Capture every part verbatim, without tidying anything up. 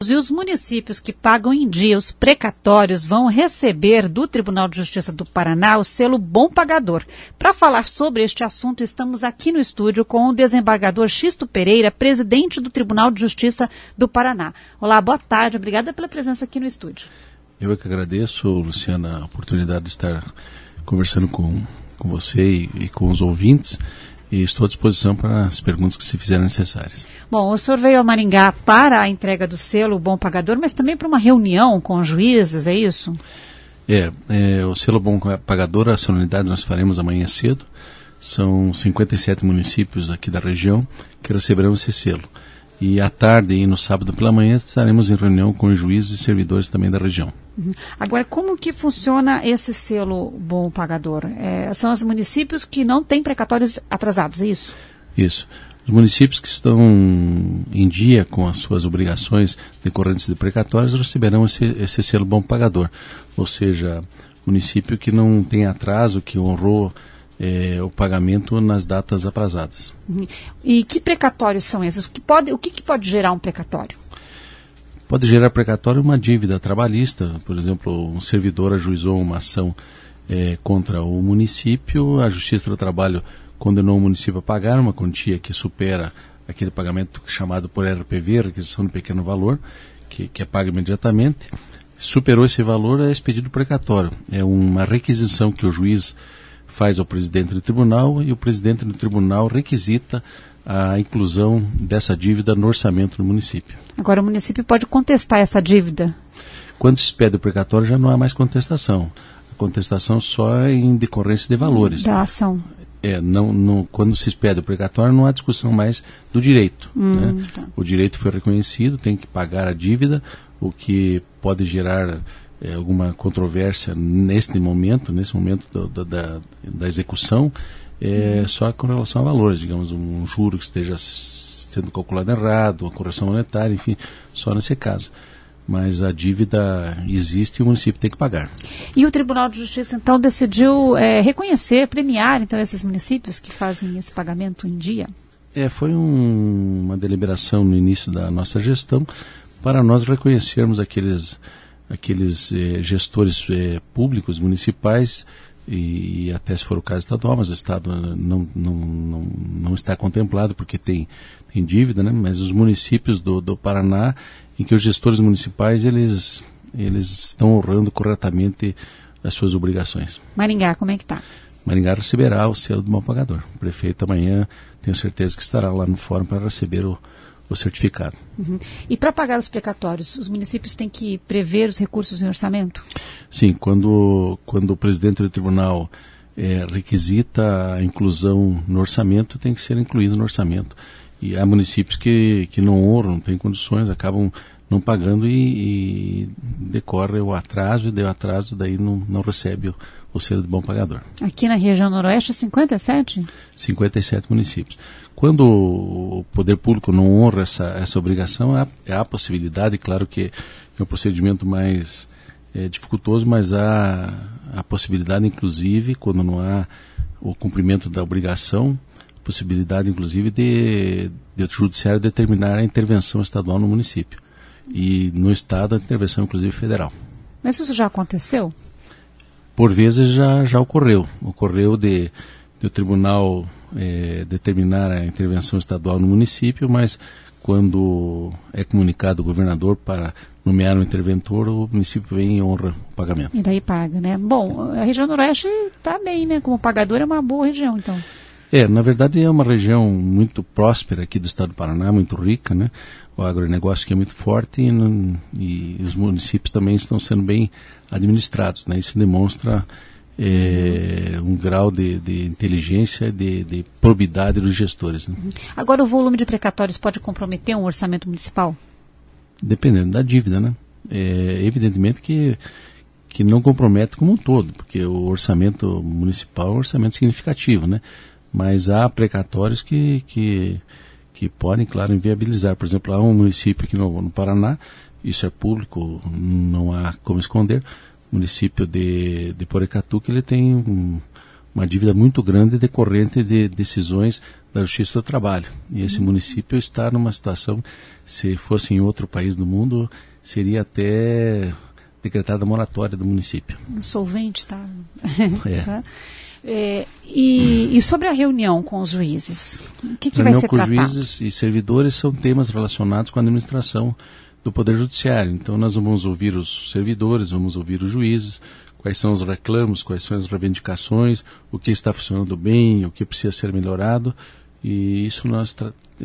E os municípios que pagam em dia os precatórios vão receber do Tribunal de Justiça do Paraná o selo Bom Pagador. Para falar sobre este assunto, estamos aqui no estúdio com o desembargador Xisto Pereira, presidente do Tribunal de Justiça do Paraná. Olá, boa tarde, obrigada pela presença aqui no estúdio. Eu é que agradeço, Luciana, a oportunidade de estar conversando com, com você e, e com os ouvintes. E estou à disposição para as perguntas que se fizerem necessárias. Bom, o senhor veio a Maringá para a entrega do selo Bom Pagador, mas também para uma reunião com os juízes, é isso? É, é o selo Bom Pagador, a solenidade nós faremos amanhã cedo. São cinquenta e sete municípios aqui da região que receberão esse selo. E à tarde e no sábado pela manhã estaremos em reunião com os juízes e servidores também da região. Uhum. Agora, como que funciona esse selo Bom Pagador? É, são os municípios que não têm precatórios atrasados, é isso? Isso. Os municípios que estão em dia com as suas obrigações decorrentes de precatórios receberão esse, esse selo Bom Pagador. Ou seja, município que não tem atraso, que honrou É, o pagamento nas datas aprazadas. Uhum. E que precatórios são esses? O que pode, o que, que pode gerar um precatório? Pode gerar precatório uma dívida trabalhista. Por exemplo, um servidor ajuizou uma ação é, contra o município, a Justiça do Trabalho condenou o município a pagar uma quantia que supera aquele pagamento chamado por R P V, requisição de pequeno valor, que, que é pago imediatamente. Superou esse valor, é expedido precatório. É uma requisição que o juiz faz ao presidente do tribunal e o presidente do tribunal requisita a inclusão dessa dívida no orçamento do município. Agora, o município pode contestar essa dívida? Quando se pede o precatório, já não há mais contestação. A contestação só é em decorrência de valores. Da ação. É, não, não, quando se pede o precatório, não há discussão mais do direito. Hum, né? tá. O direito foi reconhecido, tem que pagar a dívida, o que pode gerar É, alguma controvérsia neste momento, nesse momento do, do, da, da execução, é uhum. só com relação a valores, digamos, um juro que esteja sendo calculado errado, uma correção monetária, enfim, só nesse caso. Mas a dívida existe e o município tem que pagar. E o Tribunal de Justiça, então, decidiu é, reconhecer, premiar, então, esses municípios que fazem esse pagamento em dia? É, foi um, uma deliberação no início da nossa gestão para nós reconhecermos aqueles... aqueles eh, gestores eh, públicos, municipais e, e até se for o caso estadual, mas o Estado não, não, não, não está contemplado porque tem, tem dívida, né? Mas os municípios do, do Paraná, em que os gestores municipais eles, eles estão honrando corretamente as suas obrigações. Maringá, como é que está? Maringá receberá o selo do Bom Pagador. O prefeito amanhã, tenho certeza que estará lá no fórum para receber o o certificado. Uhum. E para pagar os precatórios, os municípios têm que prever os recursos em orçamento? Sim, quando, quando o presidente do tribunal é, requisita a inclusão no orçamento, tem que ser incluído no orçamento. E há municípios que, que não honram, não têm condições, acabam não pagando e, e decorre o atraso, e deu atraso, daí não, não recebe o, o selo de Bom Pagador. Aqui na região noroeste, cinquenta e sete? cinquenta e sete municípios. Quando o poder público não honra essa, essa obrigação, há, há a possibilidade, claro que é um procedimento mais é, dificultoso, mas há a possibilidade, inclusive, quando não há o cumprimento da obrigação, possibilidade, inclusive, de, de o judiciário determinar a intervenção estadual no município. E no estado, a intervenção, inclusive, federal. Mas isso já aconteceu? Por vezes já, já ocorreu. Ocorreu de, de o tribunal é, determinar a intervenção estadual no município, mas quando é comunicado o governador para nomear um interventor, o município vem e honra o pagamento. E daí paga, né? Bom, a região noroeste está bem, né? Como pagador é uma boa região, então. É, na verdade é uma região muito próspera aqui do estado do Paraná, muito rica, né? O agronegócio que é muito forte e, no, e os municípios também estão sendo bem administrados, né? Isso demonstra é, um grau de, de inteligência, de, de probidade dos gestores, né? Agora, o volume de precatórios pode comprometer um orçamento municipal? Dependendo da dívida, né? É, evidentemente que, que não compromete como um todo, porque o orçamento municipal é um orçamento significativo, né? Mas há precatórios que, que, que podem, claro, inviabilizar. Por exemplo, há um município aqui no, no Paraná, isso é público, não há como esconder, o município de, de Porecatu, que ele tem um, uma dívida muito grande decorrente de decisões da Justiça do Trabalho. E esse uhum. município está numa situação, se fosse em outro país do mundo, seria até decretada a moratória do município. Insolvente, tá? É. tá? É, e, e sobre a reunião com os juízes? O que, que vai ser tratado? Reunião com juízes e servidores são temas relacionados com a administração do Poder Judiciário. Então nós vamos ouvir os servidores, vamos ouvir os juízes, quais são os reclamos, quais são as reivindicações, o que está funcionando bem, o que precisa ser melhorado. E isso nós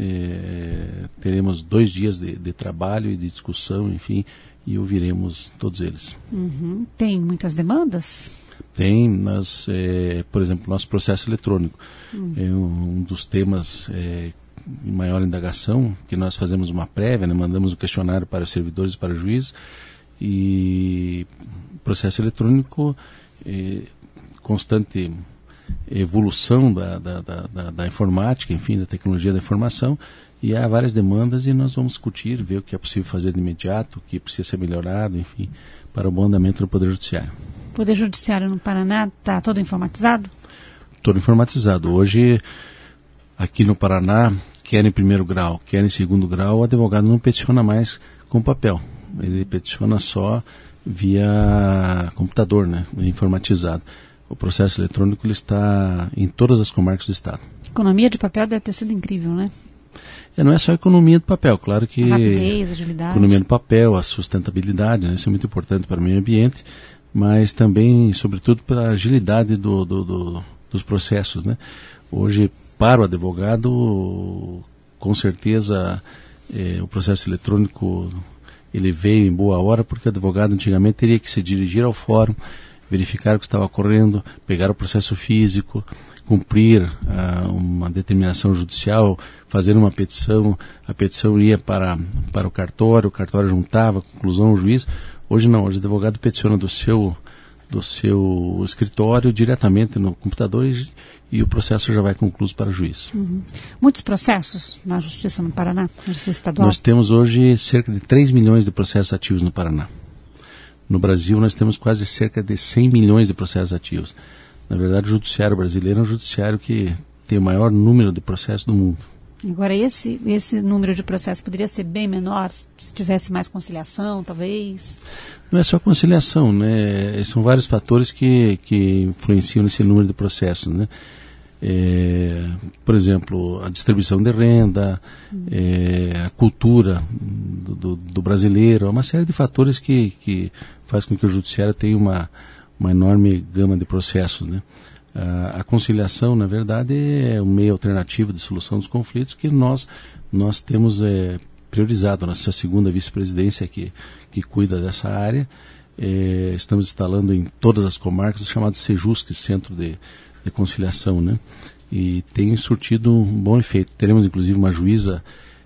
é, teremos dois dias de, de trabalho e de discussão, enfim, e ouviremos todos eles. Uhum. Tem muitas demandas? Tem, nós, é, por exemplo, nosso processo eletrônico uhum. é um, um dos temas é, de maior indagação, que nós fazemos uma prévia, né, mandamos um questionário para os servidores e para os juízes, e processo eletrônico, é, constante evolução da, da, da, da informática, enfim, da tecnologia da informação, e há várias demandas e nós vamos discutir, ver o que é possível fazer de imediato, o que precisa ser melhorado, enfim, para o bom andamento do Poder Judiciário. O Poder Judiciário no Paraná está todo informatizado? Todo informatizado. Hoje, aqui no Paraná, quer em primeiro grau, quer em segundo grau, o advogado não peticiona mais com papel. Ele peticiona só via computador, né, informatizado. O processo eletrônico ele está em todas as comarcas do Estado. A economia de papel deve ter sido incrível, né? É, não é só a economia do papel, claro que... A rapidez, a agilidade. A economia do papel, a sustentabilidade, né, isso é muito importante para o meio ambiente, mas também, sobretudo, pela agilidade do, do, do, dos processos, né? Hoje, para o advogado, com certeza, é, o processo eletrônico ele veio em boa hora, porque o advogado antigamente teria que se dirigir ao fórum, verificar o que estava ocorrendo, pegar o processo físico, cumprir uh, uma determinação judicial, fazer uma petição, a petição ia para, para o cartório, o cartório juntava, conclusão, o juiz. Hoje não, hoje o advogado peticiona do seu, do seu escritório diretamente no computador e, e o processo já vai concluído para o juiz. Uhum. Muitos processos na Justiça no Paraná, na Justiça Estadual? Nós temos hoje cerca de três milhões de processos ativos no Paraná. No Brasil nós temos quase cerca de cem milhões de processos ativos. Na verdade o judiciário brasileiro é um judiciário que tem o maior número de processos do mundo. Agora esse, esse número de processos poderia ser bem menor se tivesse mais conciliação, talvez? Não é só conciliação, né? São vários fatores que, que influenciam nesse número de processos, né? É, por exemplo, a distribuição de renda, hum. é, a cultura do, do, do brasileiro, uma série de fatores que, que faz com que o judiciário tenha uma, uma enorme gama de processos, né? A, a conciliação, na verdade, é um meio alternativo de solução dos conflitos que nós, nós temos é, priorizado. Nossa segunda vice-presidência que, que cuida dessa área, é, estamos instalando em todas as comarcas o chamado SEJUSC, Centro de de conciliação, né? E tem surtido um bom efeito. Teremos inclusive uma juíza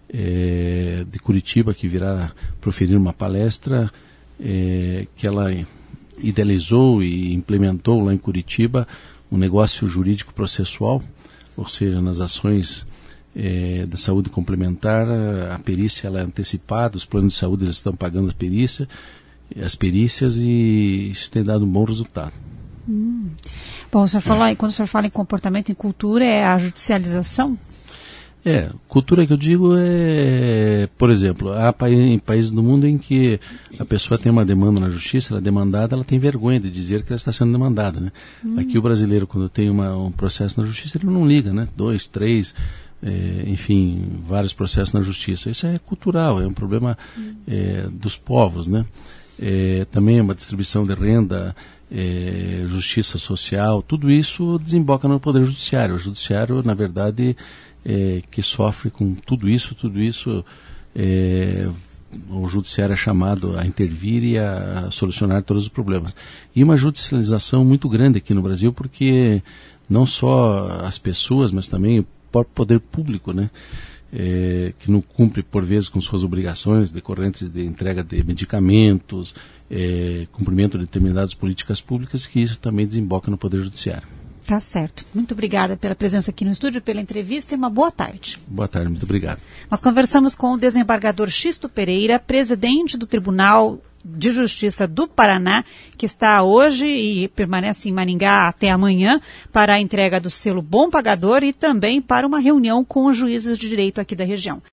é, de Curitiba que virá proferir uma palestra é, que ela idealizou e implementou lá em Curitiba um negócio jurídico processual, ou seja, nas ações é, da saúde complementar, a perícia ela é antecipada, os planos de saúde eles estão pagando as perícias, as perícias e isso tem dado um bom resultado. Hum. Bom, o senhor falou, é. quando o senhor fala em comportamento e cultura, é a judicialização? É, cultura que eu digo é, por exemplo, há pa em países do mundo em que a pessoa tem uma demanda na justiça, ela é demandada, ela tem vergonha de dizer que ela está sendo demandada, né? Hum. Aqui o brasileiro, quando tem uma, um processo na justiça, ele não liga, né? Dois, três, é, enfim, vários processos na justiça. Isso é cultural, é um problema hum. é, dos povos, né? É, também uma distribuição de renda, É, justiça social, tudo isso desemboca no Poder Judiciário. O Judiciário, na verdade, é, que sofre com tudo isso, tudo isso, é, o Judiciário é chamado a intervir e a, a solucionar todos os problemas. E uma judicialização muito grande aqui no Brasil, porque não só as pessoas, mas também o próprio poder público, né? É, que não cumpre, por vezes, com suas obrigações decorrentes de entrega de medicamentos, é, cumprimento de determinadas políticas públicas, que isso também desemboca no Poder Judiciário. Tá certo. Muito obrigada pela presença aqui no estúdio, pela entrevista e uma boa tarde. Boa tarde, muito obrigado. Nós conversamos com o desembargador Xisto Pereira, presidente do Tribunal de Justiça do Paraná, que está hoje e permanece em Maringá até amanhã para a entrega do selo Bom Pagador e também para uma reunião com os juízes de direito aqui da região.